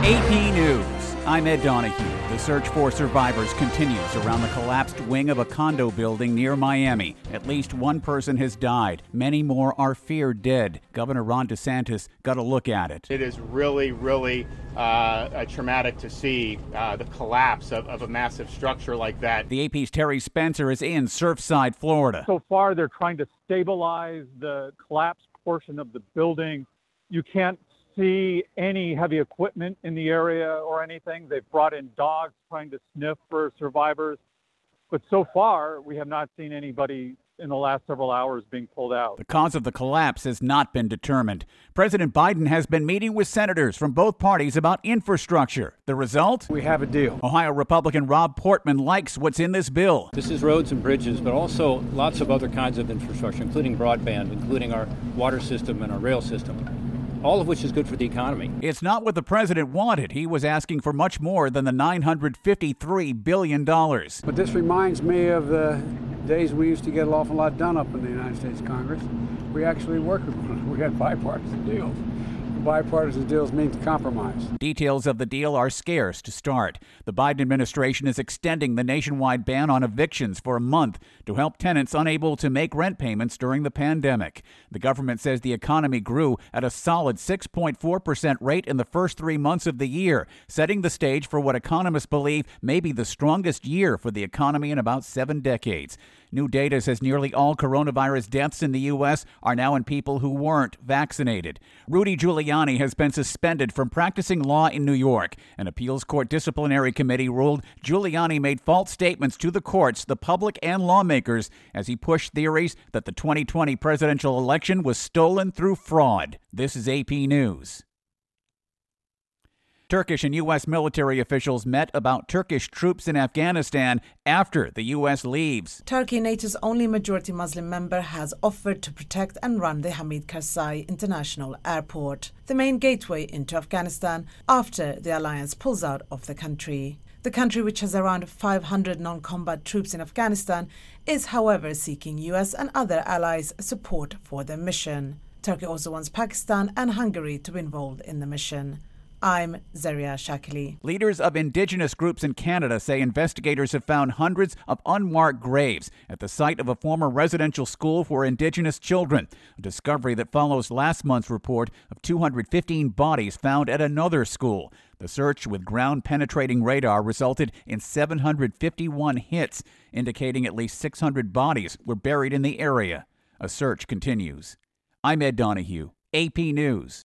AP News. I'm Ed Donahue. The search for survivors continues around the collapsed wing of a condo building near Miami. At least one person has died. Many more are feared dead. Governor Ron DeSantis got a look at it. It is really traumatic to see the collapse of a massive structure like that. The AP's Terry Spencer is in Surfside, Florida. So far, they're trying to stabilize the collapsed portion of the building. You can't see any heavy equipment in the area or anything. They've brought in dogs trying to sniff for survivors. But so far, we have not seen anybody in the last several hours being pulled out. The cause of the collapse has not been determined. President Biden has been meeting with senators from both parties about infrastructure. The result? We have a deal. Ohio Republican Rob Portman likes what's in this bill. This is roads and bridges, but also lots of other kinds of infrastructure, including broadband, including our water system and our rail system, all of which is good for the economy. It's not what the president wanted. He was asking for much more than the $953 billion. But this reminds me of the days we used to get an awful lot done up in the United States Congress. We actually worked with one another. We had bipartisan deals. Bipartisan deals means compromise. Details of the deal are scarce to start. The Biden administration is extending the nationwide ban on evictions for a month to help tenants unable to make rent payments during the pandemic. The government says the economy grew at a solid 6.4% rate in the first 3 months of the year, setting the stage for what economists believe may be the strongest year for the economy in about 7 decades. New data says nearly all coronavirus deaths in the U.S. are now in people who weren't vaccinated. Rudy Giuliani has been suspended from practicing law in New York. An appeals court disciplinary committee ruled Giuliani made false statements to the courts, the public, and lawmakers as he pushed theories that the 2020 presidential election was stolen through fraud. This is AP News. Turkish and U.S. military officials met about Turkish troops in Afghanistan after the U.S. leaves. Turkey, NATO's only majority Muslim member, has offered to protect and run the Hamid Karzai International Airport, the main gateway into Afghanistan, after the alliance pulls out of the country. The country, which has around 500 non-combat troops in Afghanistan, is, however, seeking U.S. and other allies' support for the mission. Turkey also wants Pakistan and Hungary to be involved in the mission. I'm Zaria Shakili. Leaders of indigenous groups in Canada say investigators have found hundreds of unmarked graves at the site of a former residential school for indigenous children, a discovery that follows last month's report of 215 bodies found at another school. The search with ground-penetrating radar resulted in 751 hits, indicating at least 600 bodies were buried in the area. A search continues. I'm Ed Donahue, AP News.